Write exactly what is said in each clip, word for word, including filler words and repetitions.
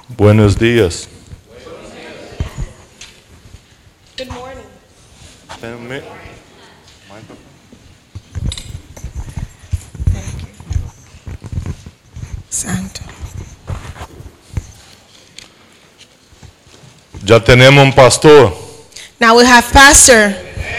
Buenos días. Good morning. Espérame. Santo. Ya tenemos un pastor. Now we have pastor.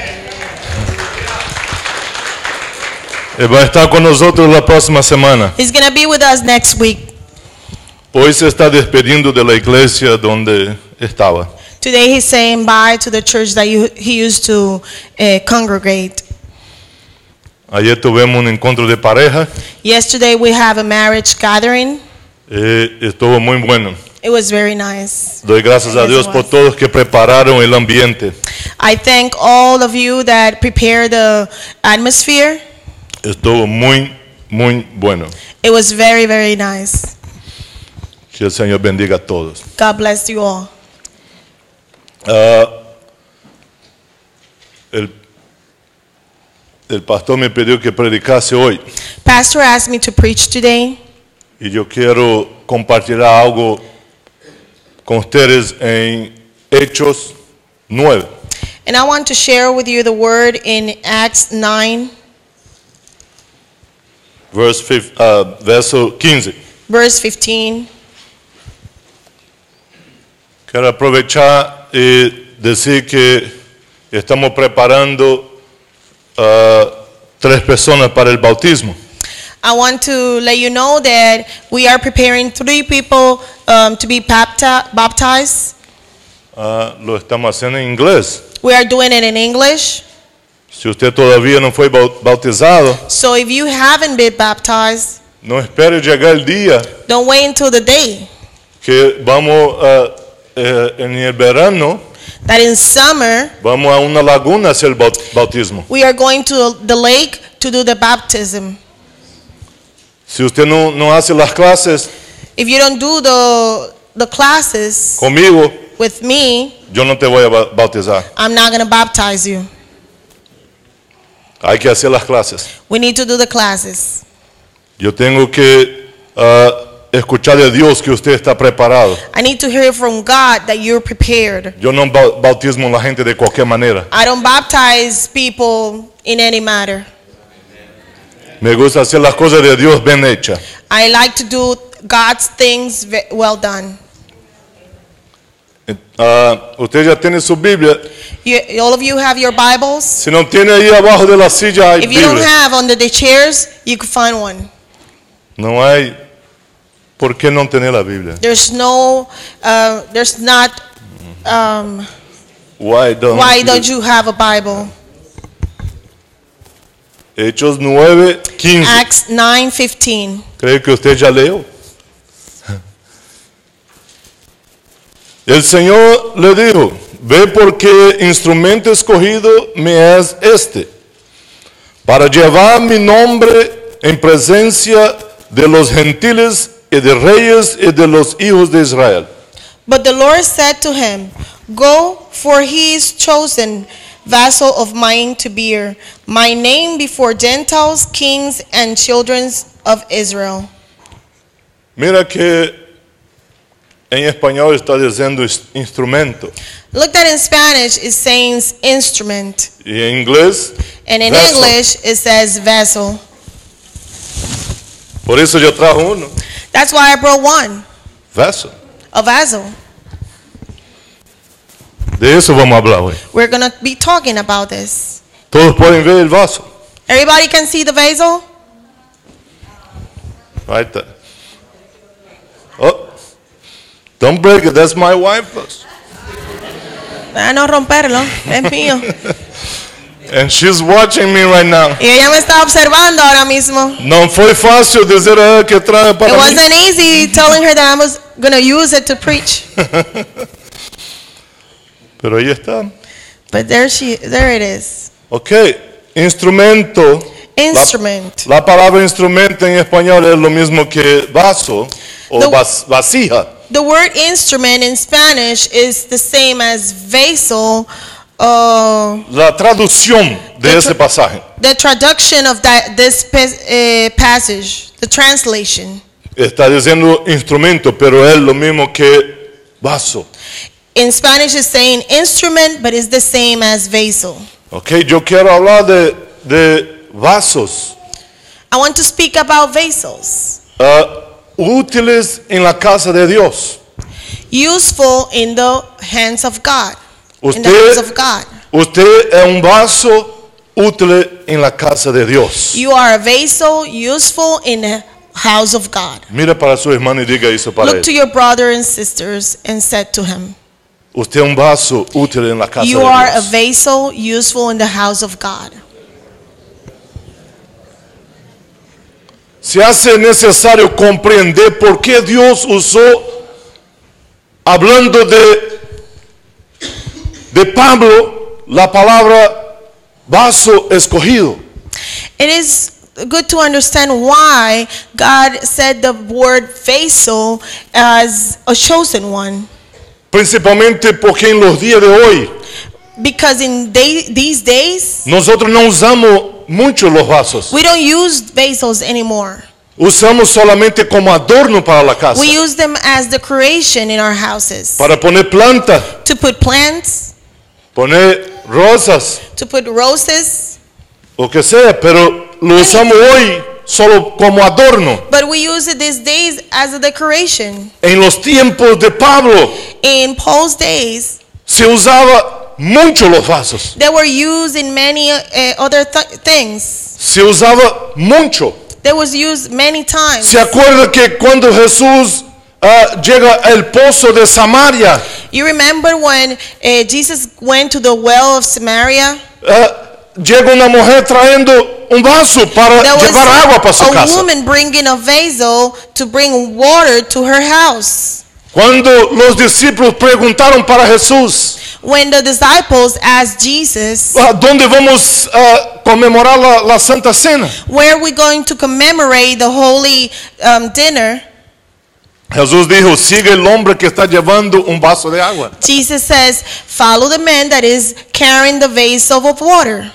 Él va a estar con nosotros la próxima semana. He's going to be with us next week. Hoy se está despedindo de la iglesia donde estaba. Today he's saying bye to the church that you, he used to uh, congregate. Ayer tuvimos un encuentro de pareja. Yesterday we have a marriage gathering. Eh, estuvo muy bueno. It was very nice. Doy gracias a Yes, Dios it por was. todos que prepararon el ambiente. I thank all of you that prepared the atmosphere. Estuvo muy, muy bueno. It was very, very nice. Que el Señor bendiga a todos. God bless you all. Ah, el, el pastor me pidió que predicase hoy Pastor asked me to preach today, y yo quiero compartir algo con ustedes en Hechos nueve. and I want to share with you the word in Acts nine, Verse fif- ah, verso quince. verse fifteen. Quiero aprovechar y decir que estamos preparando a tres personas para el bautismo. I want to let you know that we are preparing three people um, to be bapti- baptized. Ah, lo estamos haciendo en inglés. We are doing it in English. Si usted todavía no fue bau- bautizado, So if you haven't been baptized, no espere llegar el día don't wait until the day que vamos a, eh, en el verano, that in summer vamos a una laguna a hacer el baut- bautismo. we are going to the lake to do the baptism. Si usted no, no hace las clases If you don't do the, the classes conmigo, with me, yo no te voy a ba- bautizar. I'm not going to baptize you. Hay que hacer las clases. We need to do the classes. Yo tengo que ah, escuchar de Dios que usted está preparado. I need to hear from God that you're prepared. Yo no bau- bautismo a la gente de cualquier manera. I don't baptize people in any matter. Me gusta hacer las cosas de Dios bien hechas. I like to do God's things ve- well done. Ah, usted ya tiene su Biblia. You, all of you have your Bibles. Si no tiene ahí abajo de la silla hay If you don't Biblia. have under the chairs, you can find one. No hay por qué no tener la Biblia. There's no, uh, there's not, um, Why don't, why don't you have a Bible? Hechos nueve quince. Acts nine fifteen. Creo que usted ya leo. El Señor le dijo, ve porque instrumento escogido me es este, para llevar mi nombre en presencia de los gentiles y de reyes y de los hijos de Israel. But the Lord said to him, Go, for he is chosen vessel of mine to bear my name before Gentiles, kings, and children of Israel. Mira que en español está diciendo is- instrumento Look that in Spanish it says instrument, y en inglés and in vessel. English it says vessel. Por eso yo trajo uno, That's why I brought one, vessel. a vessel. De eso vamos a hablar hoy. We're going to be talking about this. Todos pueden ver el vaso. Everybody can see the vessel? Ahí está. Oh, don't break it. That's my wife. Ah, no romperlo, es mío. And she's watching me right now. Y ella me está observando ahora mismo. No fue fácil decir a ella que trae It para mí. wasn't easy telling her that I was going to use it to preach. Pero ahí está. But there she, there it is. Ok, instrumento. Instrument. La, la palabra instrumento en español es lo mismo que vaso o The- vas- vasija. The word instrument in Spanish is the same as vessel. Uh, La traducción de The ese tra- pasaje. the traduction of that this pas- uh, passage, the translation. está diciendo instrumento, pero es lo mismo que vaso. In Spanish it's saying instrument, but it's the same as vessel. Ok, yo quiero hablar de, de vasos I want to speak about vessels. uh, útiles en la casa de Dios. Useful in the hands of God. In the Usted- hands of God. Usted es un vaso útil en la casa de Dios. You are a vessel useful in the house of God. Mira para su hermano y diga eso para Look to él. your brother and sisters and said to him, Usted es un vaso útil en la casa you de are a Dios. vessel useful in the house of God. Se hace necesario comprender por qué Dios usó, hablando de, de Pablo, la palabra vaso escogido. It is good to understand why God said the word vessel as a chosen one. Principalmente porque en los días de hoy Because in day, these days, nosotros no usamos mucho los vasos. we don't use vessels anymore. Usamos solamente como adorno para la casa. We use them as decoration in our houses. Para poner planta, To put plants, poner rosas, to put roses, lo que sea, pero lo usamos hoy solo como adorno. but we use it these days as a decoration. En los tiempos de Pablo In Paul's days, se usaba mucho los vasos. they were used in many uh, other th- things. Se usaba mucho. They was used many times. ¿Se acuerda que cuando Jesús ah, llega al pozo de Samaria, You remember when uh, Jesus went to the well of Samaria? ah, llega una mujer trayendo un vaso para There was llevar agua para su a casa? woman bringing a vessel to bring water to her house. Cuando los discípulos preguntaron para Jesús, When the disciples asked Jesus, ah, ¿dónde vamos a conmemorar la, la Santa Cena? where are we going to commemorate the holy um, dinner? Jesús dijo, sigue el hombre que está llevando un vaso de agua. Jesus says, follow the man that is carrying the vessel of water.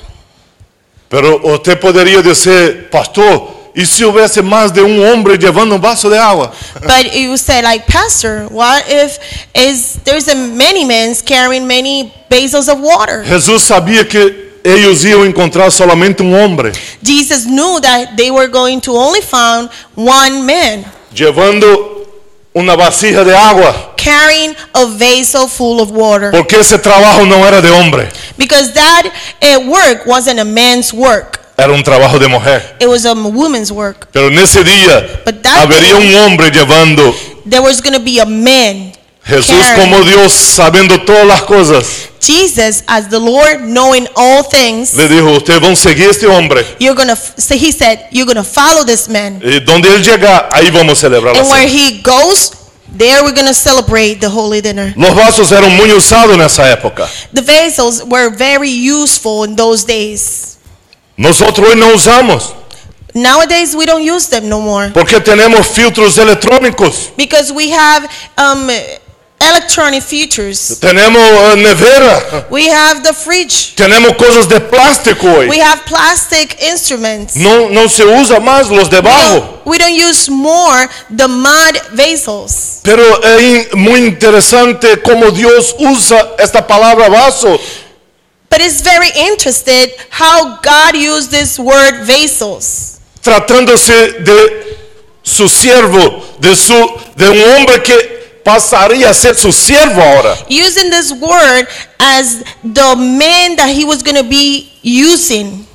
Pero usted podría decir, pastor, ¿y si hubiese más de un hombre llevando un vaso de agua? But you say, like, Pastor, what if is there's a many men carrying many vessels of water? Jesús sabía que ellos iban a encontrar solamente un hombre Jesus knew that they were going to only find one man llevando una vasija de agua, carrying a vessel full of water, porque ese trabajo no era de hombre, because that uh, work wasn't a man's work. era un trabajo de mujer. It was a woman's work. Pero en ese día But that habría day- un hombre llevando. There was going to be a man. Jesús carrying. como Dios sabiendo todas las cosas, Jesus, as the Lord, knowing all things, le dijo, ustedes van a seguir a este hombre. you're gonna. So he said, you're gonna follow this man, Y donde él llega, ahí vamos a celebrar la and where cena. he goes, there we're gonna celebrate the holy dinner. Los vasos eran muy usados en esa época. The vessels were very useful in those days. Nosotros hoy no usamos, Nowadays we don't use them no more porque tenemos filtros electrónicos, because we have um, electronic features. tenemos eh, nevera, We have the fridge. tenemos cosas de plástico hoy. We have plastic instruments. No, no se usa más los de We bajo. don't, we don't use more the mud vessels. Pero es muy interesante cómo Dios usa esta palabra vaso. But it's very interesting how God used this word vessels, Tratándose de su siervo, de, su, de un hombre que pasaría a ser su siervo ahora. using this word as the man that he was going to be using.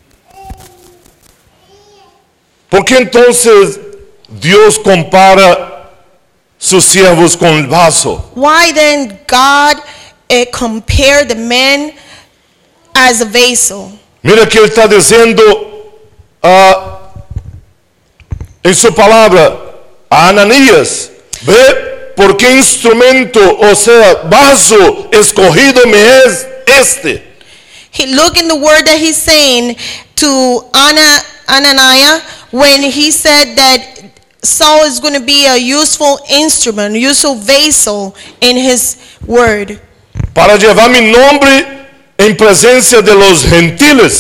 ¿Por qué entonces Dios compara sus siervos con el vaso? Why then God uh, compared the man as a vessel? Mira que él está diciendo ah, en su palabra a Ananías, ve por qué instrumento, o sea, vaso escogido me es este. He look in the word that he's saying to Anna, Ananiah when he said that Saul is going to be a useful instrument, useful vessel in his word, Para llevar mi nombre en presencia de los gentiles.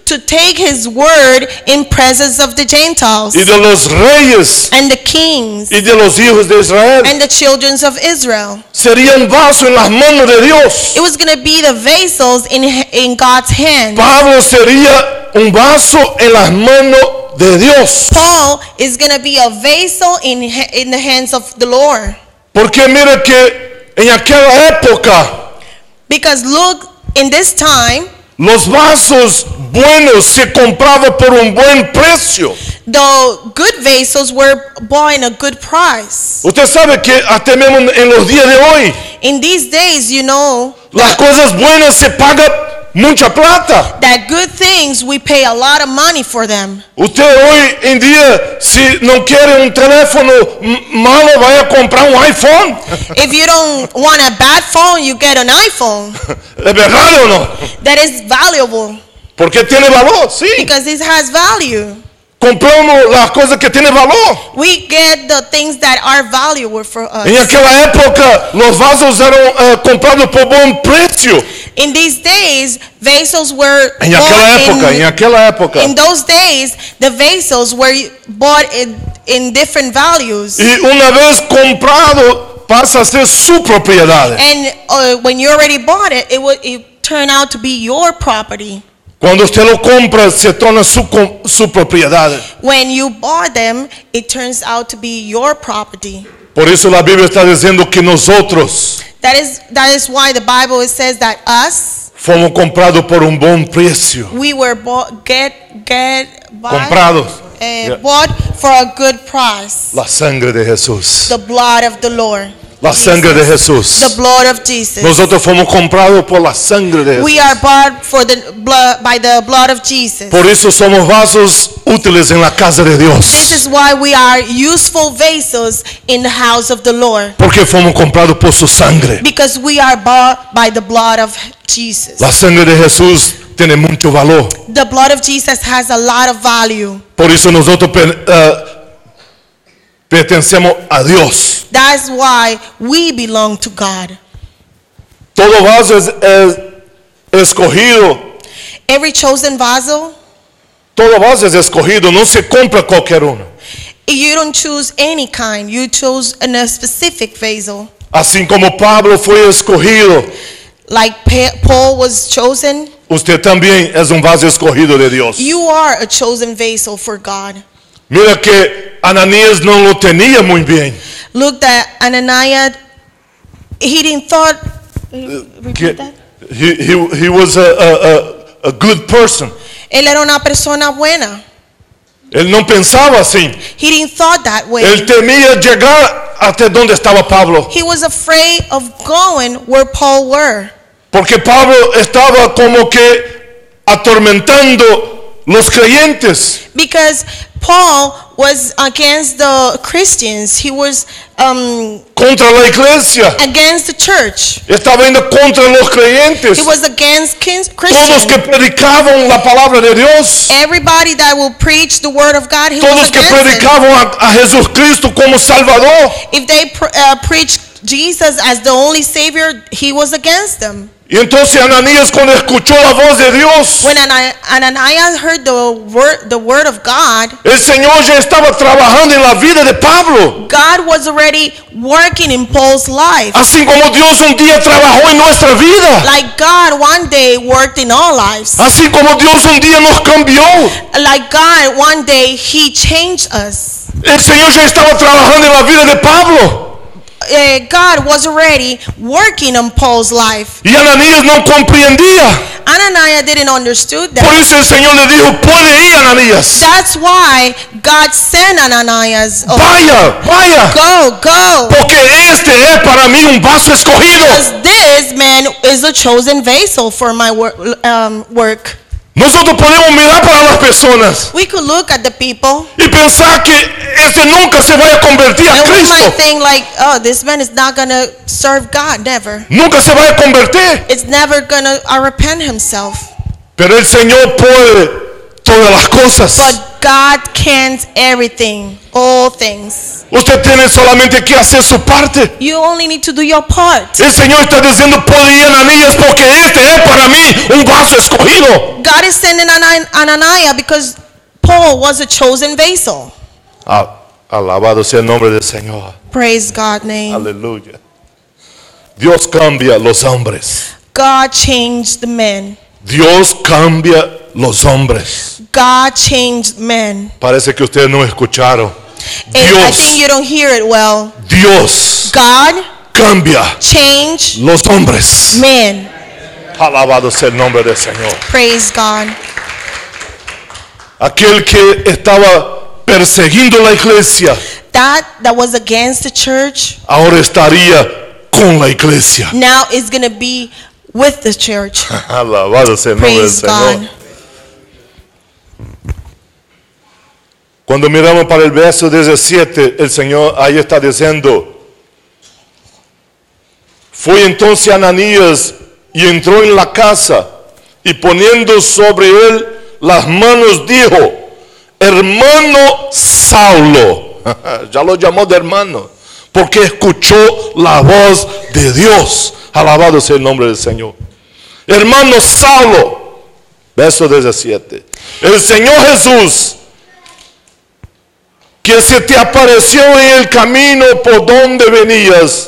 to take his word in presence of the Gentiles y de los reyes and the kings y de los hijos de Israel. and the children of Israel. Serían vasos en las manos de Dios. It was going to be the vessels in, in God's hand. Pablo sería un vaso en las manos de Dios. Paul is going to be a vessel in, in the hands of the Lord. Porque mira que en aquella época Because look, in this time, los vasos buenos se compraban por un buen precio. the good vessels were bought in a good price. Usted sabe que hasta mismo en los días de hoy In these days, you know, las cosas buenas se pagan mucha plata. that good things, we pay a lot of money for them. Usted hoy en día, si no quiere un teléfono m- malo, vaya a comprar un iPhone. If you don't want a bad phone, you get an iPhone. ¿Es verdad o no? That is valuable Porque tiene valor, sí. because it has value. Compramos las cosas que tienen valor. We get the things that are valuable for us. En aquella época, los vasos eran eh, comprados por buen precio. In these days, vessels were En aquella época, bought en in, aquella época. in those days, the vessels were bought in, in different values. Y una vez comprado, pasa a ser su propiedad. And uh, when you already bought it, it would it turn out to be your property. Cuando usted lo compra, se torna su, com- su propiedad. When you bought them, it turns out to be your property. Por eso la Biblia está diciendo que nosotros That is that is why the Bible says that us fomos comprados por un buen precio. we were bought get get bought, Comprados. uh, Yeah. bought for a good price. La sangre de Jesús. The blood of the Lord. La sangre de Jesús. The blood of Jesus. Nosotros fomos comprados por la sangre de Jesús. We are bought for the blood by the blood of Jesus. Por eso somos vasos útiles en la casa de This Dios. is why we are useful vessels in the house of the Lord. Porque fomos comprados por su sangre. Because we are bought by the blood of Jesus. La sangre de Jesús tiene mucho valor. The blood of Jesus has a lot of value. Por eso nosotros per- eh, pertenecemos a Dios. That's why we belong to God. Todo vaso es, es escogido. Every chosen vessel, Todo vaso es escogido. No se compra cualquier uno. you don't choose any kind. You chose in a specific vessel. Así como Pablo fue escogido, Like Pa- Paul was chosen, usted también es un vaso escogido de Dios. you are a chosen vessel for God. Mira que Ananías no lo tenía muy bien. Look that Ananias, he didn't thought, repeat Que that? he, he, he was a, a, a, a good person. Él era una persona buena. Él no pensaba así. He didn't thought that way. Él temía llegar hasta donde estaba Pablo. He was afraid of going where Paul were. Porque Pablo estaba como que atormentando los creyentes. Because Paul was against the Christians. He was um, Contra la iglesia. against the church. Estaba yendo contra los creyentes. He was against kins- Todos que Christians. predicaban la palabra de Dios. Everybody that will preach the word of God, he was Todos que against it. predicaban a, a Jesucristo como Salvador. If they pr- uh, preached Jesus as the only Savior, he was against them. Y entonces Ananías cuando escuchó la voz de Dios, When Ana- Ananias heard the word, the word of God, el Señor ya estaba trabajando en la vida de Pablo. God was already working in Paul's life. Así como Dios un día trabajó en nuestra vida. Like God one day worked in our lives. Así como Dios un día nos cambió. Like God one day he changed us. El Señor ya estaba trabajando en la vida de Pablo. Uh, God was already working on Paul's life. Y Ananías no comprendía. Ananias didn't understood Por that. eso el Señor le dijo, puede ir Ananías. That's why God sent Ananias. Oh, Vaya, vaya. go, go. Porque este es para mí un vaso escogido. Because this man is a chosen vessel for my wor- um, work. Nosotros podemos mirar para las personas We could look at the people y pensar que este nunca se vaya a convertir a and we Cristo. might think like, oh, this man is not going to serve God. Never. Nunca se vaya a convertir. It's never going to uh, repent himself. Pero el Señor puede todas las cosas. But God cans everything, all things. Usted tiene solamente que hacer su parte. You only need to do your part. El Señor está diciendo, podía Ananías, porque este es para mí un vaso escogido. God is sending Ana- Ananias because Paul was a chosen vessel. Ah, alabado sea el nombre del Señor. Praise God's name. Aleluya. Dios cambia los hombres. God changed the men. Dios cambia los hombres. God changed men. Parece que ustedes no escucharon. And I think Dios, you don't hear it well. Dios God cambia changed los hombres. men. Alabado sea el nombre del Señor. Praise God. Aquel que estaba persiguiendo la iglesia, That that was against the church ahora estaría con la iglesia. now is going to be with the church. Alabado sea el nombre del Praise Señor. God. Cuando miramos para el verso diecisiete, el Señor ahí está diciendo: fue entonces Ananías y entró en la casa, y poniendo sobre él las manos dijo: hermano Saulo. Ya lo llamó de hermano, porque escuchó la voz de Dios. Alabado sea el nombre del Señor. Hermano Saulo, verso diecisiete. El Señor Jesús, que se te apareció en el camino por donde venías,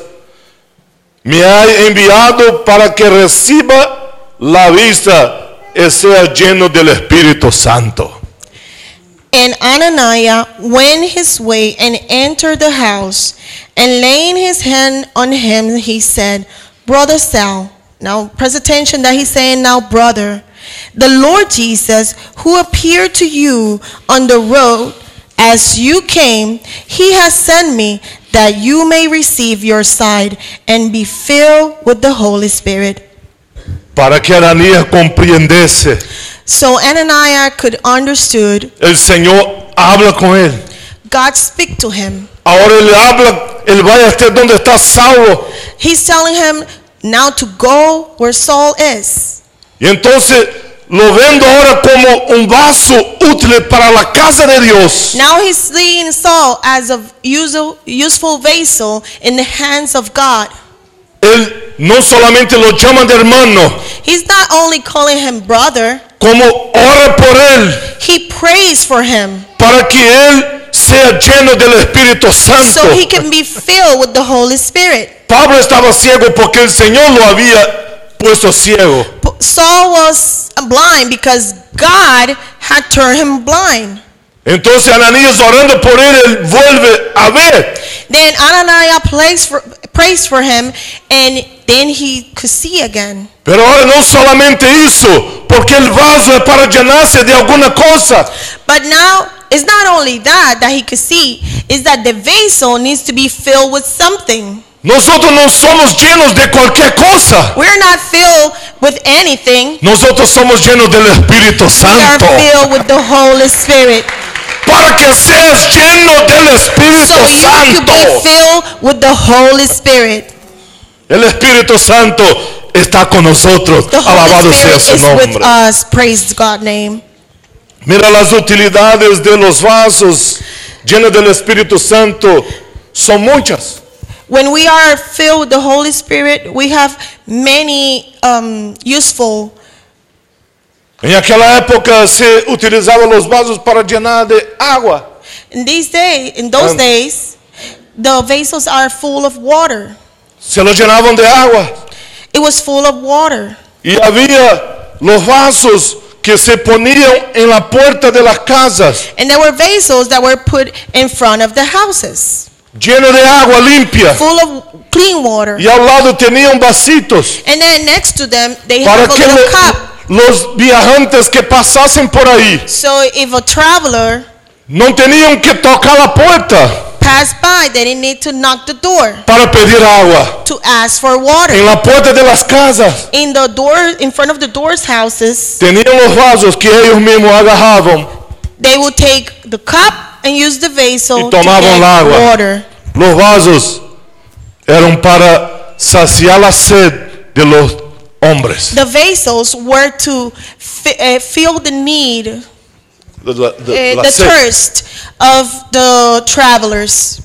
me ha enviado para que reciba la vista y sea lleno del Espíritu Santo. And Ananias went his way and entered the house, and laying his hand on him, he said, Brother Saul. Now, press attention that he's saying now, brother. The Lord Jesus, who appeared to you on the road as you came, he has sent me that you may receive your sight and be filled with the Holy Spirit. Para que Ananías comprendiese, So Ananias could understood. el Señor habla con él. God speak to him. Ahora él habla, él va a estar donde está Saulo. He's telling him now to go where Saul is. Y entonces lo vendo ahora como un vaso útil para la casa de Dios. Now he's seeing Saul as a useful, useful vessel in the hands of God. Él no solamente lo llama de hermano, He's not only calling him brother, como ora por él, he prays for him para que él sea lleno del Espíritu Santo. so he can be filled with the Holy Spirit. Pablo estaba ciego porque el Señor lo había puesto ciego. Saul was blind because God had turned him blind. Entonces Ananías orando por él, él vuelve a ver. Then Ananias prays for, prays for him, and then he could see again. Pero ahora no solamente eso, porque el vaso es para llenarse de alguna cosa. But now it's not only that that he could see, is that the vessel needs to be filled with something. Nosotros no somos llenos de cualquier cosa. We're not filled with anything. Nosotros somos llenos del Espíritu We are Santo. filled with the Holy Spirit. Para que seas lleno del Espíritu So you could be Santo. filled with the Holy Spirit. El Espíritu Santo está con nosotros. The Holy Alabado sea Spirit su is with nombre. us. Praise God's name. Mira, las utilidades de los vasos llenos del Espíritu Santo son muchas. When we are filled with the Holy Spirit, we have many um, useful. En aquella época se utilizaban los vasos para llenar de agua. In these days, in those Um, days, the vessels are full of water. Se los llenaban de agua. It was full of water. Y había los vasos que se ponían en la puerta de las casas, And there were vessels that were put in front of the houses, llenos de agua limpia. full of clean water. Y al lado tenían vasitos And then next to them, they para have a que little lo- cup. los viajantes que pasasen por ahí So if a traveler no tenían que tocar la puerta passed by, they didn't need to knock the door para pedir agua. to ask for water. En la puerta de las casas In the door, in front of the doors houses, tenían los vasos que ellos mismos agarraban. they would take the cup and use the vessel Y to tomaban get el agua. water. Los vasos eran para saciar la sed de los hombres. The vessels were to fi- uh, fill the need, la- la- eh, la the sed. thirst of the travelers.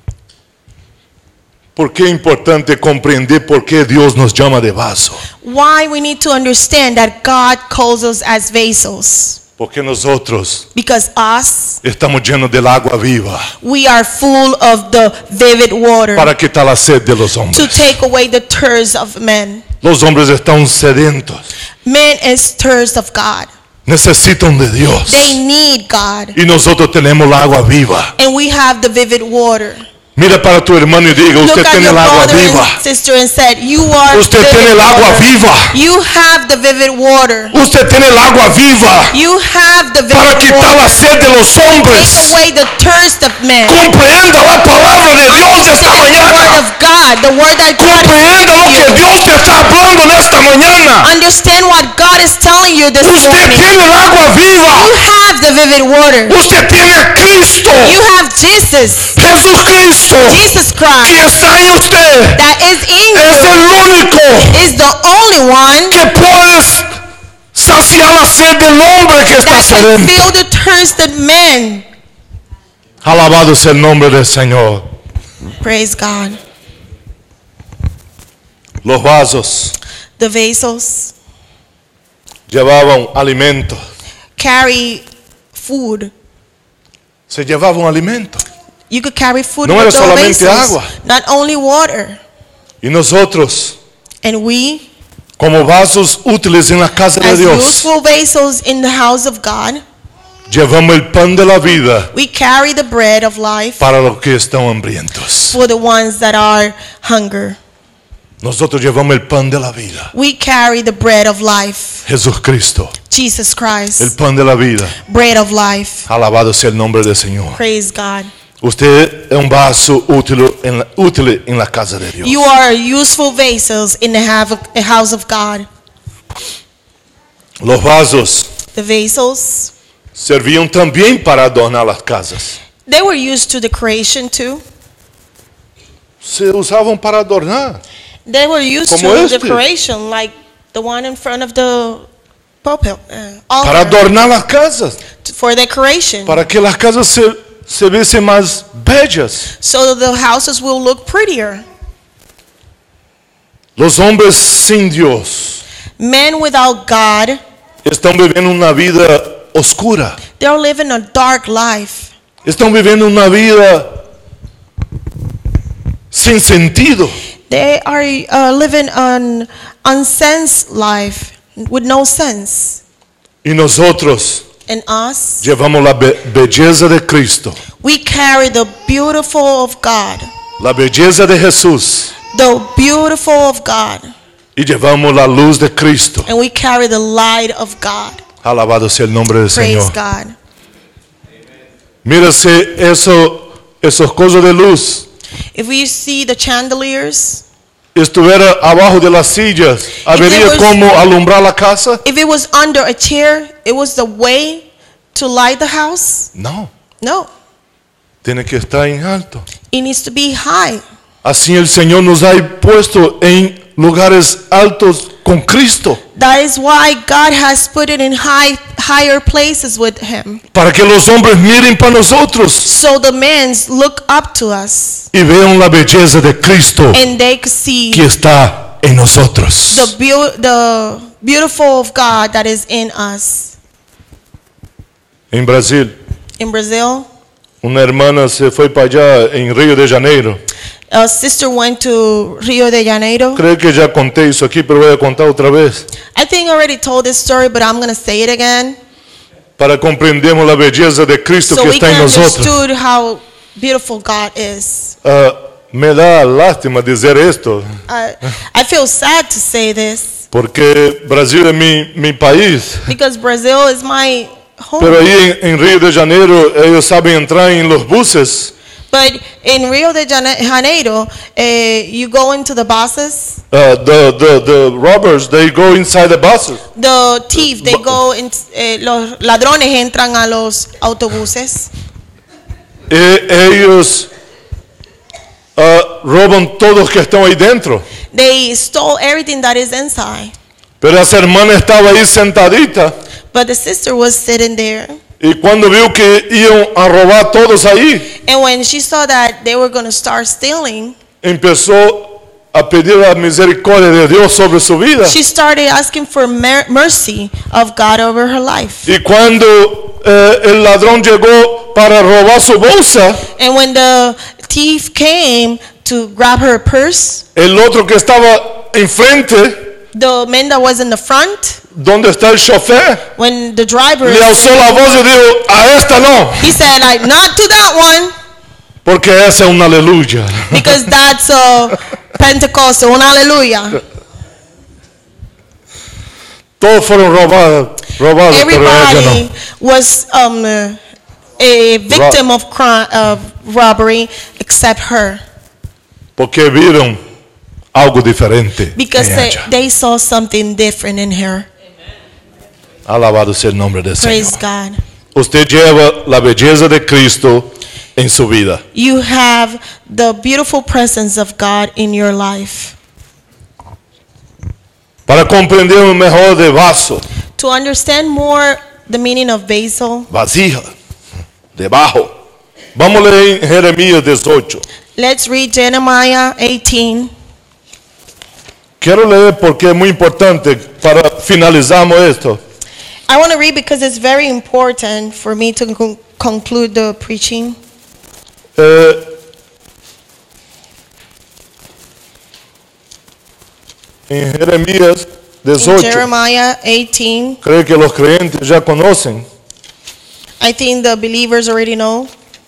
¿Por qué es importante comprender por qué Dios nos llama de vaso? Why we need to understand that God calls us as vessels. Porque nosotros Because us, estamos llenos del agua viva we are full of the vivid water para quitar la sed de los to hombres. take away the thirst of men. Los hombres están sedientos, Men is thirst of God. necesitan de Dios. They need God. Y nosotros tenemos el agua viva. And we have the vivid water. Mira para tu hermano y diga, Look usted at tiene your el agua brother viva. and sister and said, you are Usted vivid tiene el agua water. viva. You have the vivid water. Usted tiene el agua viva You have the para vivid quitar la water. sed de los Take hombres. away the thirst of men. Comprenda la palabra de Dios de esta Understand the word mañana. of God, the word that God Comprenda lo que Dios te está hablando en esta mañana. Understand what God is telling you this Usted morning. tiene el agua viva. You have the vivid water. Usted tiene a Cristo, You have Jesus, Jesucristo, Jesus que Christ, está en usted. that is in Es you, el único is the only one que puede saciar la sed del hombre que está that can sediento. feel the thirst of men. Alabado sea el nombre del Señor. Praise God. Los vasos The vessels llevaban alimento. carry food. Se llevaban alimento. You could carry food No with era the solamente vessels, agua. not only water. Y nosotros, And we, como vasos útiles en la casa de as Dios, useful vessels in the house of God, llevamos el pan de la vida we carry the bread of life para los que están hambrientos. for the ones that are hunger. Nosotros llevamos el pan de la vida. We carry the bread of life, Jesucristo, Jesus el Christ, pan de la vida. bread of life. Alabado sea el nombre del Señor. Praise God. Usted es un vaso útil en la, útil en la casa de Dios. You are useful vessels in the have- the house of God. Los vasos The vessels, servían también para adornar las casas. they were used to decoration too. Se usaban para adornar. They were used Como to este. decoration, like the one in front of the pulpit, uh, Para altar, adornar las casas. for decoration, Para que las casas se, se viesen más bellas. so the houses will look prettier. Los hombres sin Dios Men without God, están viviendo una vida oscura. they're living a dark life. Están viviendo una vida sin sentido. They are uh, living an unsensed life with no sense. Y nosotros And us, llevamos la be- belleza de Cristo, we carry the beautiful of God, la belleza de Jesús, the beautiful of God, y llevamos la luz de Cristo. and we carry the light of God. Alabado sea el nombre del Praise Señor. God. Mírase eso, esos cosas de luz. If we see the chandeliers, Estuviera abajo de las sillas, ¿habría was- cómo alumbrar la casa? if it was under a chair, it was the way to light the house? No, No, tiene que estar en alto. it needs to be high. Así el Señor nos ha puesto en lugares altos con Cristo, That is why God has put it in high, higher places with Him. para que los hombres miren para nosotros So the men look up to us y vean la belleza de Cristo and they could see que está en nosotros. the, beau- the beautiful of God that is in us. En Brasil, In Brazil, una hermana se fue para allá en Río de Janeiro. a sister went to Rio de Janeiro. Creo que ya conté eso aquí, pero voy a contar otra vez. I think I already told this story, but I'm going to say it again. Para comprendemos la belleza de Cristo So que we está en can nosotros. understand how beautiful God is. Ah, me da lástima dizer esto, I, I feel sad to say this porque Brasil es mi, mi país. because Brazil is my home. Pero ahí en, en Río de Janeiro ellos saben entrar en los buses. But in Rio de Jane- Janeiro, uh, you go into the buses. Uh, the, the, the robbers, they go inside the buses. The thief, they go in, eh, los ladrones entran a los autobuses. E- ellos ah, roban todos que están ahí dentro. They stole everything that is inside. Pero esa hermana estaba ahí sentadita But the sister was sitting there Y cuando vio que iban a robar todos ahí, And when she saw that they were going to start stealing, empezó a pedir la misericordia de Dios sobre su vida. she started asking for mer- mercy of God over her life. Y cuando eh, el ladrón llegó para robar su bolsa, And when the thief came to grab her purse, el otro que estaba enfrente, the man that was in the front, donde está el chofer, when the driver, le alzó la voz y dijo, a esta no, he said, like, not to that one, porque esa es una aleluya. because that's a Pentecostal, un aleluya. Todos fueron robados, robados, pero ella Everybody no. was um, uh, a victim of crime, of robbery, except her, Porque vieron algo diferente because en they, ella. they saw something different in her. Alabado sea el nombre del Praise Señor. God. Usted lleva la belleza de Cristo en su vida. You have the beautiful presence of God in your life. Para comprender un mejor de vaso, To understand more the meaning of basil, vasija, debajo. Vamos a leer en Jeremías dieciocho. let's read Jeremiah eighteen. Quiero leer porque es muy importante para finalizamos esto. I want to read because it's very important for me to con- conclude the preaching. Eh, en Jeremías In dieciocho, Jeremiah eighteen, creo que los creyentes ya conocen. I think the believers already know.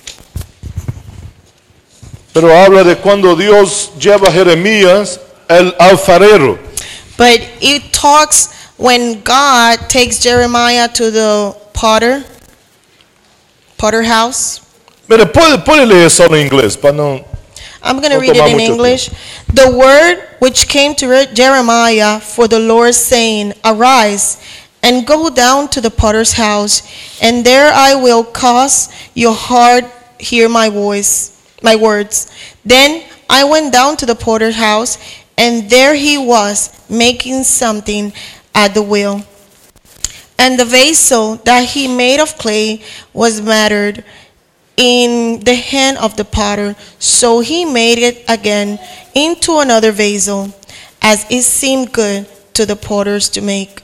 Pero habla de cuando Dios lleva a Jeremías el alfarero. But it talks when God takes Jeremiah to the potter, potter house. Pero puede, puede leer solo en inglés para no. I'm going to No read it toma in mucho English. The word which came to Re- Jeremiah for the Lord, saying, Arise and go down to the potter's house, and there I will cause your heart hear my voice, my words. Then I went down to the potter's house, and there he was making something at the wheel. And the vessel that he made of clay was mattered in the hand of the potter. So he made it again into another vessel, as it seemed good to the potters to make.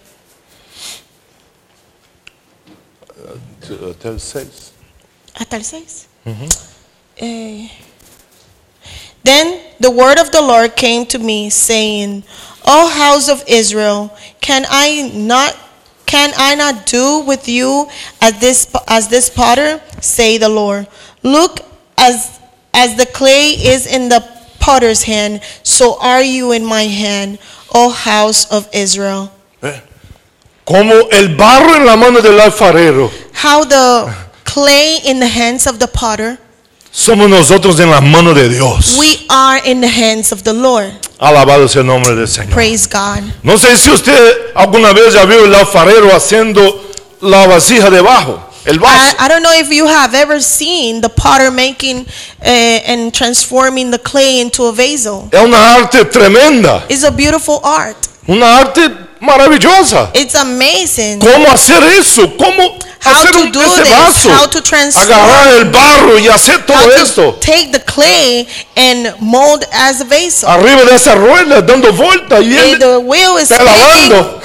Hasta el seis. Eh, Then the word of the Lord came to me, saying, O house of Israel, can I not can I not do with you as this as this potter? Say the Lord. Look, as as the clay is in the potter's hand, so are you in my hand, O house of Israel. Como el barro en la mano del alfarero, How the clay in the hands of the potter, somos nosotros en las manos de Dios. we are in the hands of the Lord. Alabado sea el nombre del Señor. Praise God. No sé si usted alguna vez ya vio el alfarero haciendo la vasija debajo, el I, vaso. I don't know if you have ever seen the potter making uh, and transforming the clay into a vessel. Es una arte tremenda, It's a beautiful art. una arte maravillosa. It's amazing ¿Cómo hacer eso? ¿Cómo how hacer to un, do ese this, vaso? how to transform, Agarrar el barro y hacer todo how esto. to take the clay and mold as a vessel. Arriba de esa rueda, dando vueltas y And él the wheel is está spinning, lavando.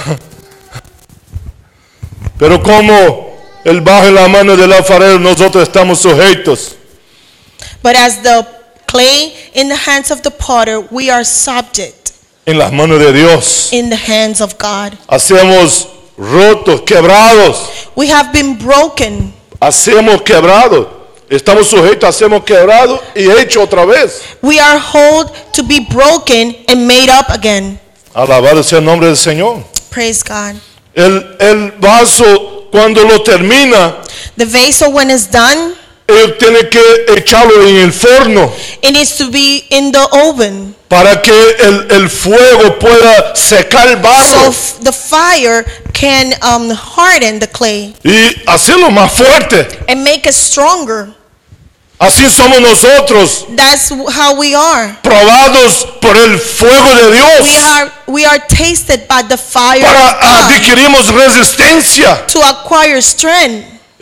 Pero como el bajo en la mano del alfarero, nosotros estamos sujetos. but as the clay in the hands of the potter, we are subject En las manos de Dios. in the hands of God. Hacemos rotos, quebrados. We have been broken. Hacemos quebrados. Estamos sujetos, hacemos quebrados y hecho otra vez. We are hold to be broken and made up again. Alabado sea el nombre del Señor. Praise God. El, el vaso, cuando lo termina, The vessel, when it's done, él tiene que echarlo en el forno it needs to be in the oven. para que el, el fuego pueda secar el So barro f- the fire can um, harden the clay y hacerlo más fuerte. and make it stronger. Así somos nosotros, That's how we are. probados por el fuego de We Dios. are we are tasted by the fire Para of God adquirimos resistencia. to acquire strength.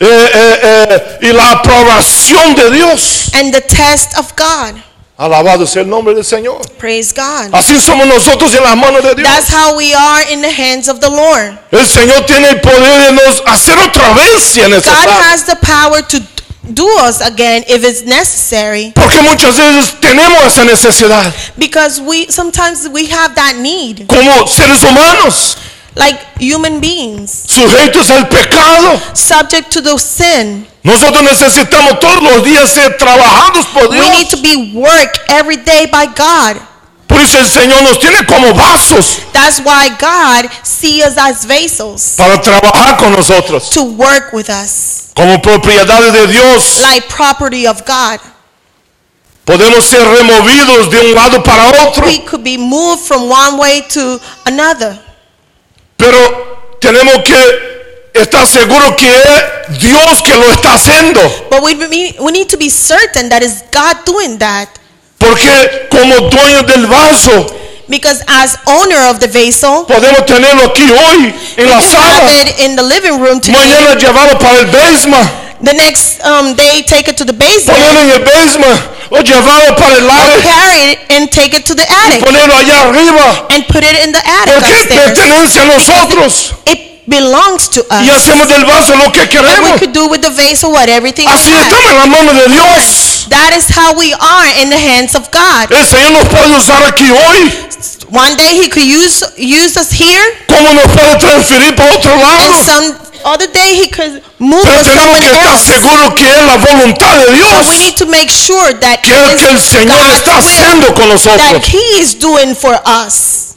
eh, eh, eh, y la aprobación de Dios. and the test of God. Alabado sea el nombre del Señor. Praise God. Así somos nosotros en las manos de Dios. That's how we are in the hands of the Lord. El Señor tiene el poder de nos hacer otra vez si es God necesario. has the power to do us again if it's necessary, Porque muchas veces tenemos esa necesidad because we sometimes we have that need, como seres humanos, like human beings, sujetos al pecado. subject to the sin. Nosotros necesitamos todos los días ser trabajados por We need Dios. to be worked every day by God. Por eso el Señor nos tiene como vasos That's why God sees us as vessels para trabajar con nosotros, to work with us, como propiedades de Dios. like property of God. Podemos ser removidos de un lado para otro, We could be moved from one way to another, pero tenemos que estar seguros que es Dios que lo está haciendo. but we, we need to be certain that it's God doing that, Porque como dueños del vaso, because as owner of the vessel, podemos tenerlo aquí hoy en we la can have sala, it in the living room today. mañana llevarlo para el basement, The next um, day, take it to the basement, ponerlo en el basement, o llevarlo para el or área, carry it and take it to the attic, ponerlo allá arriba, and put it in the attic porque upstairs. pertenece a nosotros. It belongs to Y us. hacemos del vaso lo que And queremos. we could do with the vessel what everything Así we estamos have. en la mano de Dios. That is how we are in the hands of God. El Señor nos puede usar aquí hoy, One day He could use use us here, como nos puede transferir para otro and lado. some other day He could move Pero us tenemos que somewhere estar else. seguros que es la voluntad de But we Dios, need to make sure that que es it lo que el is Señor God's está will haciendo con that nosotros. He is doing for us.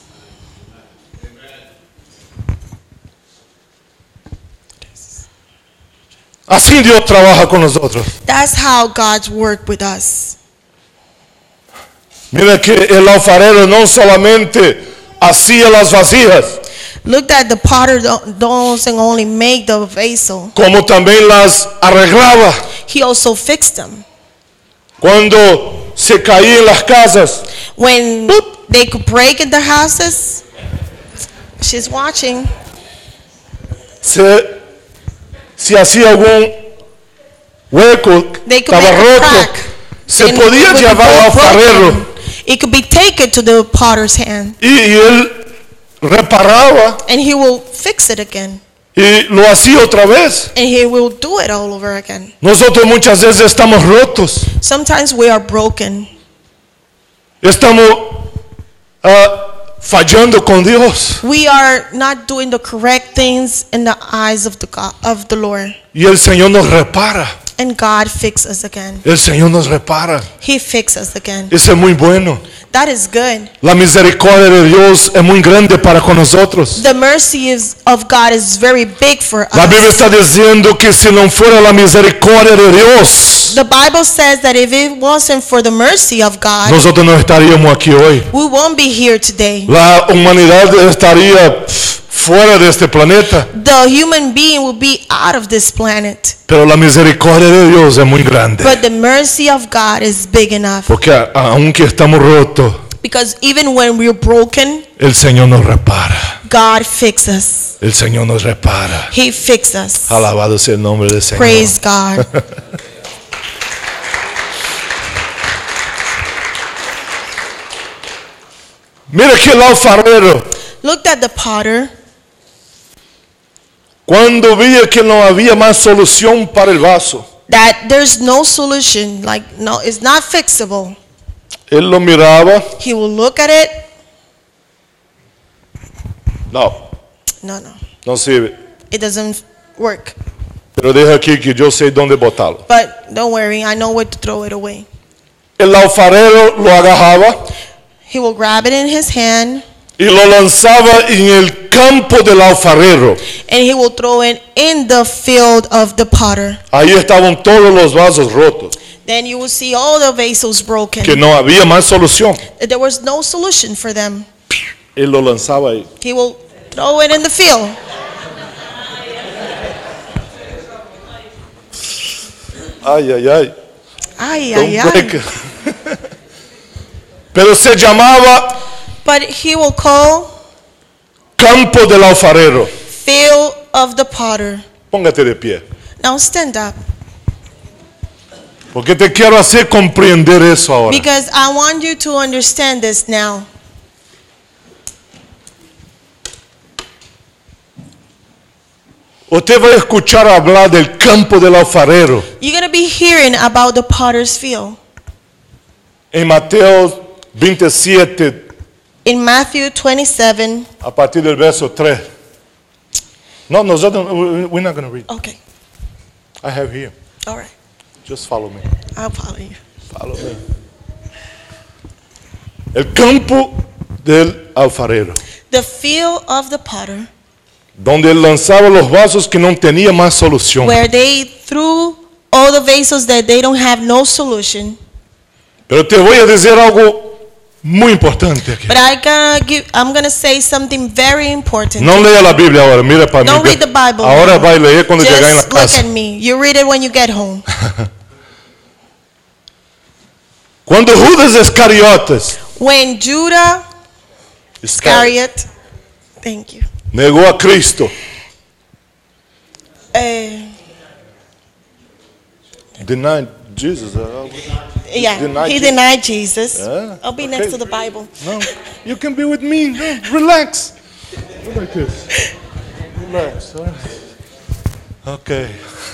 Así Dios trabaja con nosotros. That's how God's work with us. Mira que el alfarero no solamente hacía las vasijas, Look that the potter don't doesn't only make the vessel, como también las arreglaba. he also fixed them. Cuando se caía en las casas, When they could break in their houses, she's watching. se, se hacía algún hueco, They could estaba make a roto, crack. se and podía it would be llevar al alfarero broken. It could be taken to the potter's hand, y, y él reparaba and he will fix it again, y lo hacía otra vez. and he will do it all over again. Nosotros muchas veces estamos rotos, Sometimes we are broken. estamos ah, fallando con Dios We are not doing the correct things in the eyes of the God, of the Lord, y el Señor nos repara. and God fixes us again. El Señor nos repara. He fixes us again. Eso es muy bueno. That is good. La misericordia de Dios es muy grande para con nosotros. The mercy is, of God is very big for La Biblia us. está diciendo que si no fuera la misericordia de Dios, The Bible says that if it wasn't for the mercy of God, nosotros no estaríamos aquí hoy. we won't be here today. La humanidad estaría fuera de este planeta. The human being will be out of this planet. Pero la misericordia de Dios es muy grande. But the mercy of God is big enough. Porque a- aunque estamos rotos, Because even when we're broken, el Señor nos repara. God fixes us. El Señor nos repara. He fixes us. Alabado sea el nombre del Señor. Praise God. Mira que el alfarero, Look at the potter. cuando veía que no había más solución para el vaso, That there's no solution. Like, no, it's not fixable. él lo miraba. He will look at it. No, No, no. no sirve. It doesn't work. Pero deja aquí que yo sé dónde botarlo. But don't worry, I know where to throw it away. El alfarero lo agarraba He will grab it in his hand, y lo lanzaba en el campo del alfarero. and he will throw it in the field of the potter. Ahí estaban todos los vasos rotos, Then you will see all the vessels broken. que no había más solución. There was no solution for them. Él lo lanzaba ahí. He will throw it in the field. Ay, ay, ay. Ay, Don't ay, ay. break. Pero se llamaba But he will call campo del alfarero. field of the potter. Póngate de pie. Now stand up. Porque te quiero hacer comprender eso ahora. Because I want you to understand this now. Usted va a escuchar hablar del campo del alfarero. You're going to be hearing about the potter's field. En Mateo veintisiete, In Matthew twenty-seven. a partir del verso tres. No, nosotros, we're not going to read. Okay. I have here. All right. Just follow me. I'll follow you. Follow me. El campo del alfarero, The field of the potter, donde él lanzaba los vasos que no tenía más solución. where they threw all the vases that they don't have no solution. Pero te voy a decir algo muy importante aquí. But I gonna give, I'm going to say something very important. No lea la Biblia ahora, mira para mí. Don't read the Bible. Ahora now. va a leer cuando llegue en la Just look casa. at me. You read it when you get home. Cuando Judas Iscariotes When Judah Iscariot, thank you. negó a Cristo, Uh, denied Jesus. uh, yeah, Denied he Jesus. denied Jesus. Yeah, I'll be okay. next to the Bible. No, you can be with me. No, relax. Go like this. Relax. all right. Okay.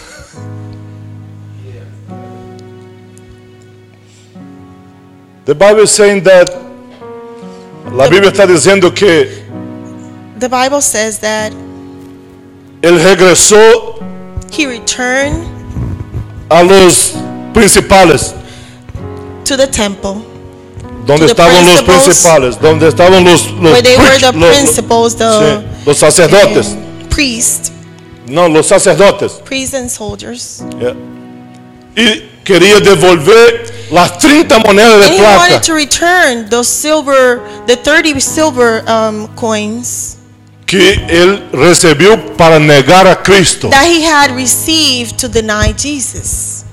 The Bible is saying that la Biblia está diciendo que The Bible says that él regresó he returned a los principales, to the temple donde To the estaban los principals, principales, donde estaban los los, where they were preach- the los- principals, the sí, los sacerdotes, uh, priests, no, los sacerdotes. priests and soldiers. Yeah. Y quería devolver las treinta monedas de And he plata wanted to return those silver, the thirty silver um, coins que él recibió para negar a Cristo. that he had received to deny Jesus.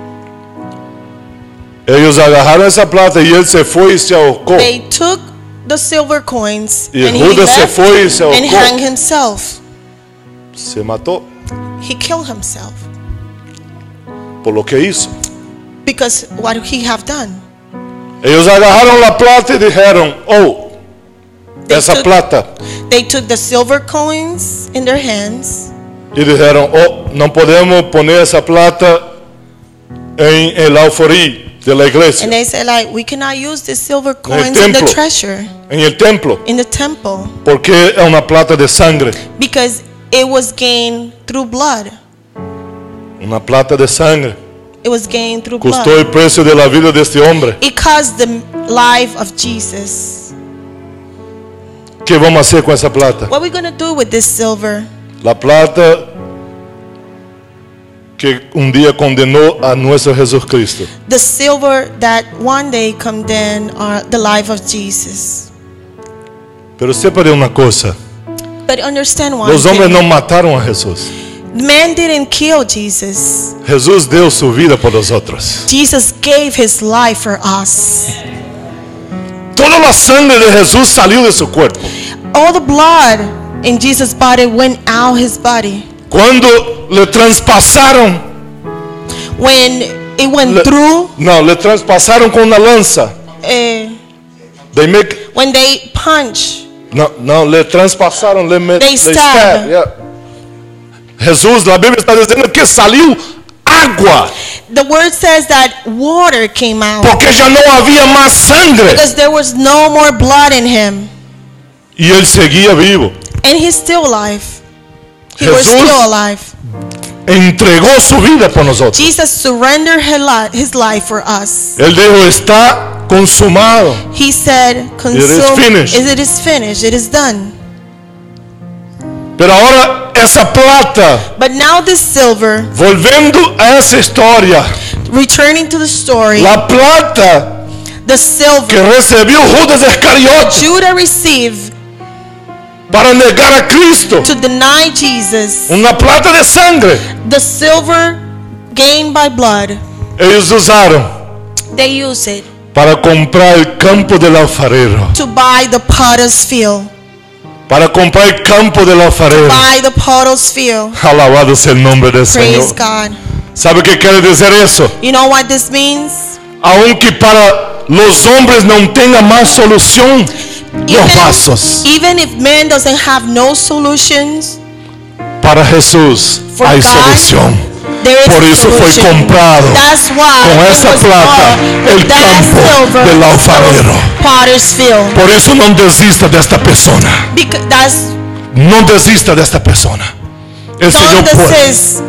Ellos agarraron esa plata y él se fue y se ahorcó. They took the silver coins Y and he Judas se left fue y se and ahorcó. hanged himself. Se mató He killed himself por lo que hizo. because what he have done. Ellos agarraron la plata y dijeron, oh, They esa took- plata. They took the silver coins in their hands Y dijeron, oh, no podemos poner esa plata en el alforí de la iglesia, and they said like, we cannot use the silver coins in the templo. treasure en el templo, in the temple porque es una plata de sangre, because it was gained through blood. una plata de sangre. It was gained through Costó blood. el precio de la vida de este hombre. It caused the life of Jesus. ¿Qué vamos a hacer con esa plata? What are we going to do with this silver? La plata que un día condenó a nuestro Jesucristo. The silver that one day condemned our, the life of Jesus. Pero sepa de una cosa, But understand one los hombres thing. no mataron a Jesús. Man didn't kill Jesus. Jesús dio su vida por nosotros. Jesus gave his life for us. Toda la sangre de Jesús salió de su cuerpo. All the blood in Jesus' body went out his body. Cuando le traspasaron, When it went le- through, no, le traspasaron con una lanza. uh, They make, when they punch, no, no, le traspasaron, le met, They le stab. stab, yeah. Jesús, la Biblia está diciendo que salió agua, the word says that water came out porque ya no había más sangre. because there was no more blood in him. Y él seguía vivo. And he's still alive. He was Jesús- still alive. Entregó su vida por nosotros. Jesus surrendered his li- his life for us. Él dijo, está consumado. He said, Consume, finished. Is it is finished, it is done. Pero ahora esa plata, But now this silver, volviendo a esa historia, returning to the story, la plata the silver que recibió Judas Iscariote Judah received para negar a Cristo, to deny Jesus, una plata de sangre, the silver gained by blood, ellos usaron they use it para comprar el campo del alfarero. to buy the potter's field. para comprar el campo del alfarero. buy the potter's field. Alabado sea el nombre del Praise Señor. God. ¿Sabe qué quiere decir eso? You know what this means? Aunque para los hombres no tenga más solución, los vasos. Even if man doesn't have no solutions, Para Jesús for hay God, solución. there is Por a eso fue solution. comprado That's why con it esa was plata bought with el that campo silver del alfarero. potter's field. Por eso no desista de esta persona. Because that's No desista de esta persona. El Señor don't puede. desist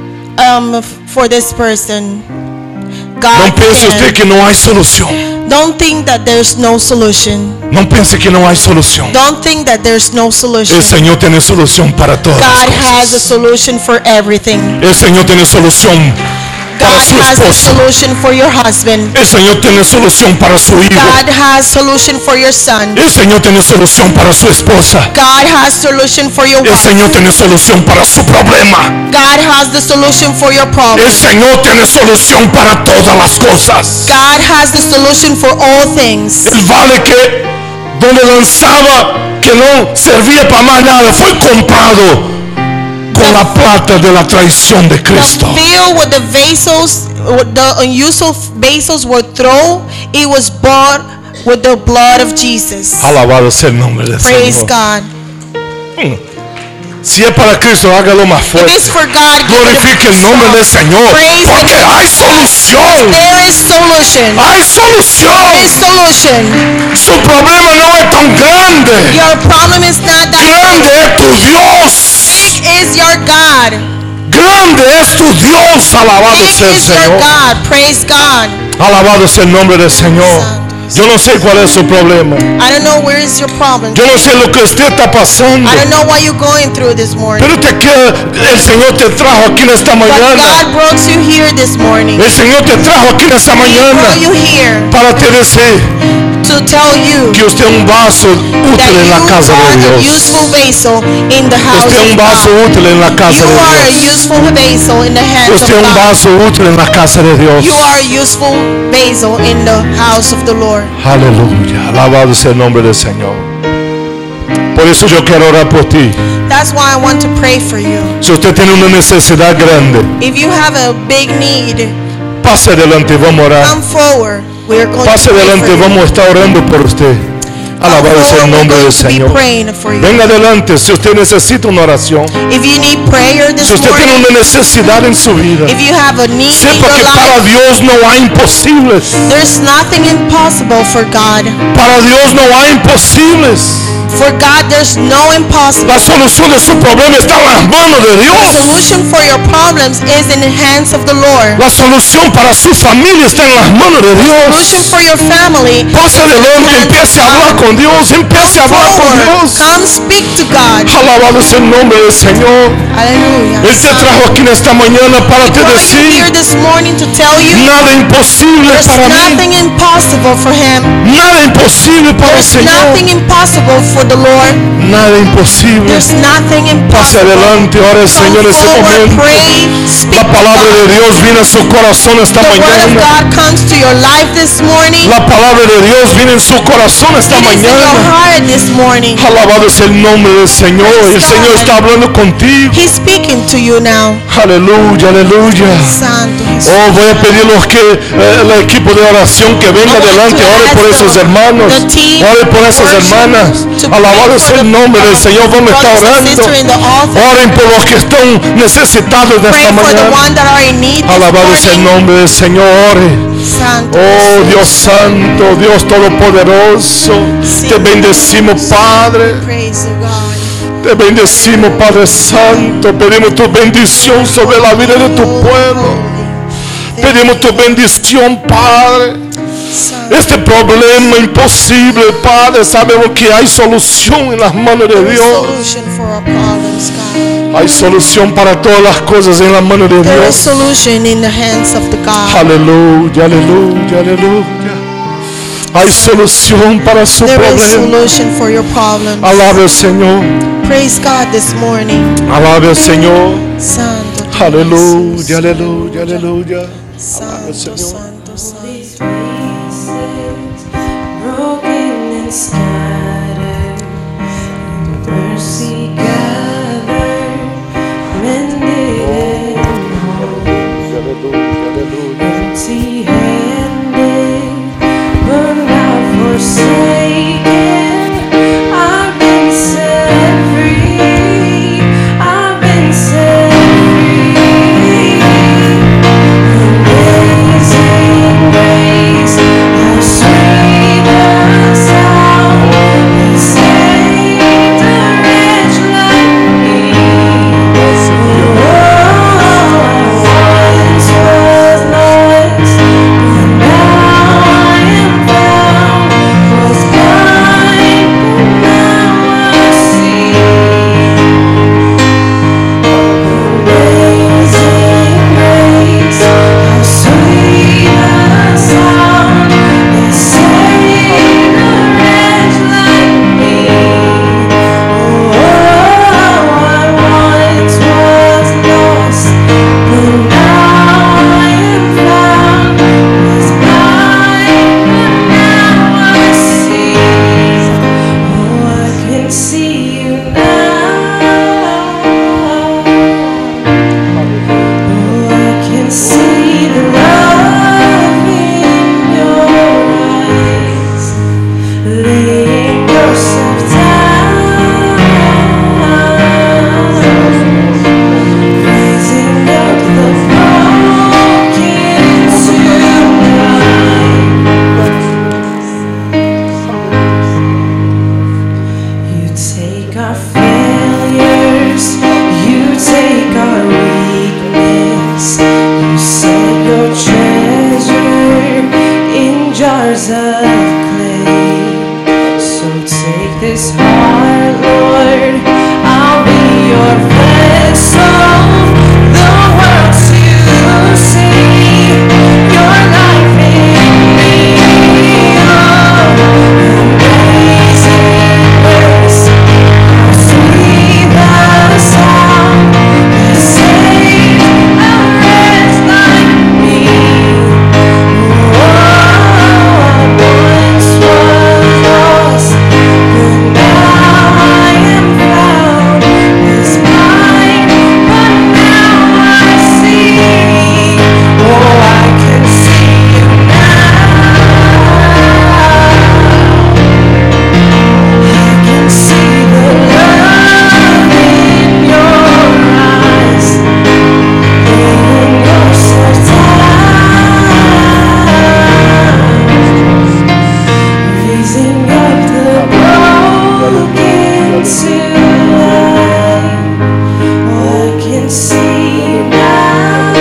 um, for this person. God No piense usted can. que no hay solución. Don't think that there's no solution. No piense que no hay solución. Don't think that there's no solution. El Señor tiene solución para todas las God has a cosas. solution for everything. El Señor tiene solución para God su has a esposa. solution for your husband. El Señor tiene solución para su hijo. God has solution for your son. El Señor tiene solución para su esposa. God has solution for your El wife. Señor tiene solución para su problema. God has the solution for your problem. El Señor tiene solución para todas las cosas. God has the solution for all things. El vale que donde lanzaba que no servía para más nada fue comprado con la plata de la traición de Cristo. The field with the vessels, with the unuseful vessels were thrown, it was bought with the blood of Jesus. Alabado sea el nombre del Praise Señor. God. Si es para Cristo, hágalo más If fuerte. it's for God, give it Glorifique el nombre del Señor, Praise the porque name. hay solución. There is solution. Hay There is solución. solution. Su problema no es tan grande. Your problem is not that Grande es tu Dios. big is your God. Grande es tu Dios. Alabado Big sea el is your Señor. God. Praise God. Alabado sea el nombre del Señor. Yo no sé cuál es su problema. I don't know where is your problem. Yo no sé lo que usted está pasando. I don't know what you're going through this morning. Pero te queda, el Señor te trajo aquí en esta But mañana. God brought you here this morning. El Señor te trajo aquí en esta He mañana brought you here para te decir to tell you que usted es un vaso útil that en you la casa are de a Dios. useful vessel in the house Usted es un of vaso God. útil en la casa You de are a Dios. useful vessel in the hands of Usted es un God. vaso útil en la casa de Dios. You are a useful vessel in the house of the Lord. Aleluya. Alabado sea el nombre del Señor. Por eso yo quiero orar por ti. That's why I want to pray for you. Si usted tiene una necesidad grande, If you have a big need, pase adelante, vamos a orar. come forward. We're going Pase to pray adelante, for you. vamos a estar orando por usted. Come Alabado sea el forward, nombre we're del going to be Señor. praying for you. Venga adelante si usted necesita una oración. If you need prayer this Si usted tiene morning, una necesidad en su vida, if you have a need in sepa your que para life, Dios no hay imposibles. there's nothing impossible for God. Para Dios no hay imposibles. For God, there's no impossible. La solución de su problema está en las manos de The Dios. solution for your problems is in the hands of the Lord. La solución para su familia está en las manos de Solution Dios. for your family. Pase adelante, empiece a hablar con Dios, empiece a hablar con Forward. Dios. Come speak to God. Alabado sea el nombre del Señor. Hallelujah. Él te trajo aquí en esta mañana para te Brought you here decir, this morning to tell you nada imposible there's para mí. nothing impossible for Him. Nada imposible para el There's Señor. nothing impossible for the Lord. Nada imposible. There's nothing Pase impossible. adelante, ora el Come Señor en ese forward, momento. pray, speak La to palabra God. de Dios viene a su corazón esta The word of mañana. God comes to your life this morning. La palabra de Dios viene en su corazón esta It is in your mañana. heart this morning. Alabado es el nombre del Señor. El Señor está hablando contigo. He's speaking to you now. Aleluya, aleluya. Santo Jesús. Oh, voy a pedir los que eh, el equipo de oración que venga adelante, ore por esos hermanos, ore por esas hermanas. Alabado es el nombre del Señor. Vamos a estar orando. Oren por los que están necesitados de Pray esta for the mañana. one that are in need this Alabado es el morning. nombre del Señor. Ore. Santo Oh Jesús. Dios Santo, Dios Todopoderoso, te bendecimos Padre, Praise the God. te bendecimos Padre Santo, pedimos tu bendición sobre la vida de tu pueblo, pedimos tu bendición Padre. Santo. Este problema imposible Padre, sabemos que hay solución en las manos de There is Dios, solution for our problems, God. hay solución para todas las cosas en las manos de There is Dios. solution in the hands of the God. Aleluya, aleluya, aleluya. Hay solución para su There is problema. solution for your problems. Alabe al Señor, Praise God this morning. alabe al Señor. Santo. tu Aleluya, Jesús. aleluya, aleluya. Santo, Señor. santo, santo. Broken and scattered, the this heart, Lord. I'll be your vessel, the world to see your life in me. Oh, amazing grace, how sweet the sound that saved a wretch like me. Oh, I once was lost, but now I am found. Was blind, but now I see. Oh, I can see you now. I can see the love in your eyes, laying yourself down, raising up the broken to life. Oh, I can see you now.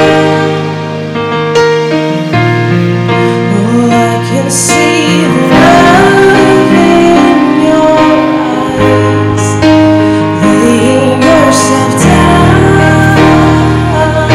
Oh, I can see the love in your eyes, laying yourself down,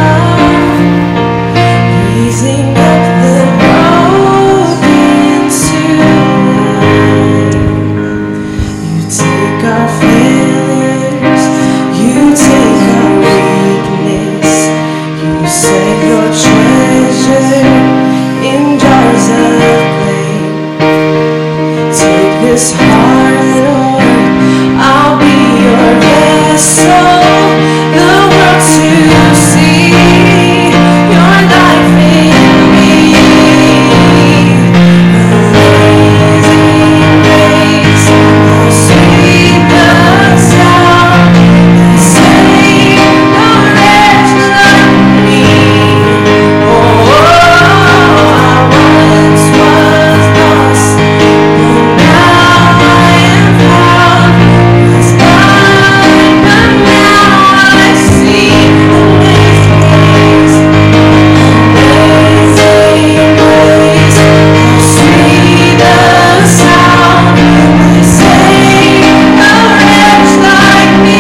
raising up the broken to life. You take our failures, you take our weakness, you set your treasure in jars of clay. Take this heart, Lord, I'll be your vessel, the world to see your life in me. Amazing grace, how sweet the sound that saved a wretch like me. Oh, I once was lost, but now I am found. Was blind, but now I see. Amazing grace, amazing grace, how sweet the sound that saved a wretch like me.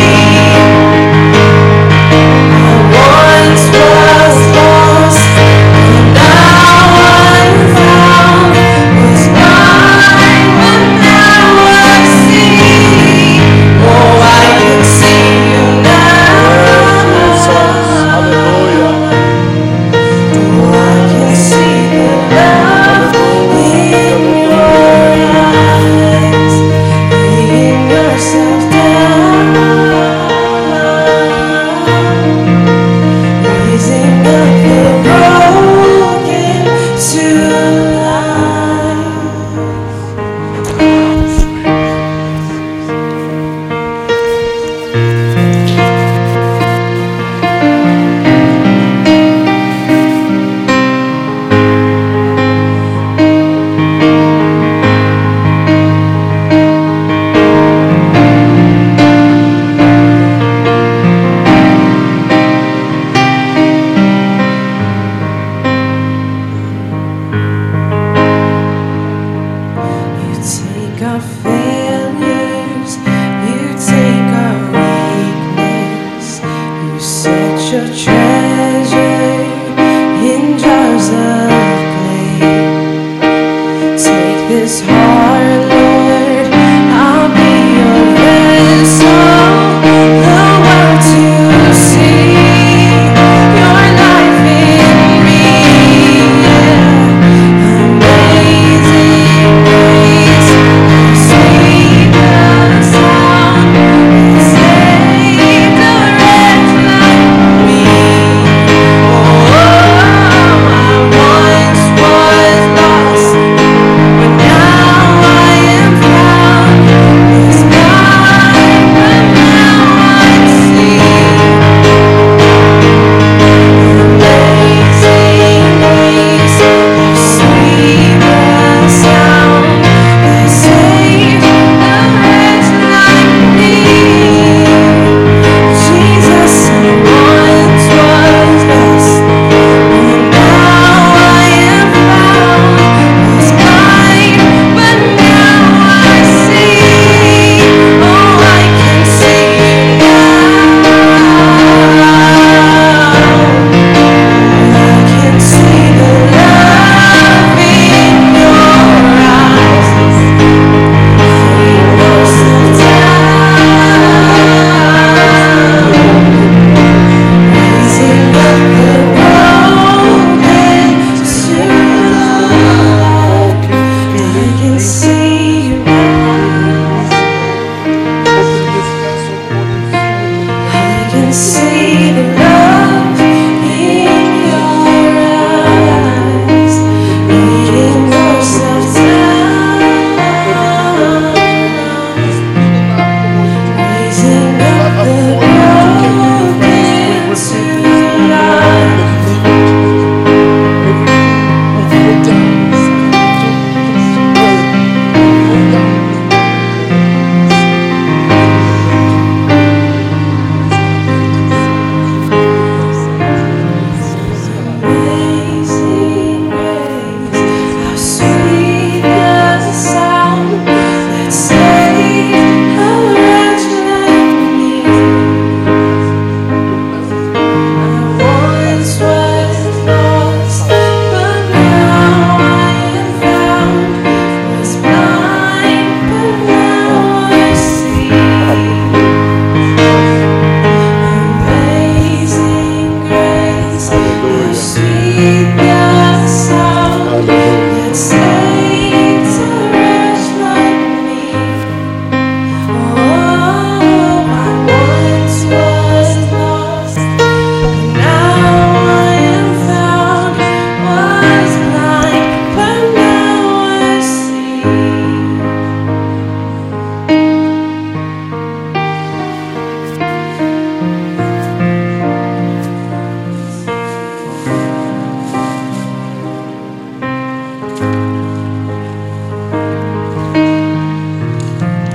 I once was lost, but now I'm found. Was blind, but now I see. Oh, I can see you now. Hallelujah. Oh, I can see the love in your eyes, laying yourself down, raising up the broken to life. You take our failures, you take our weakness, you set your treasure in jars of clay. Take this heart,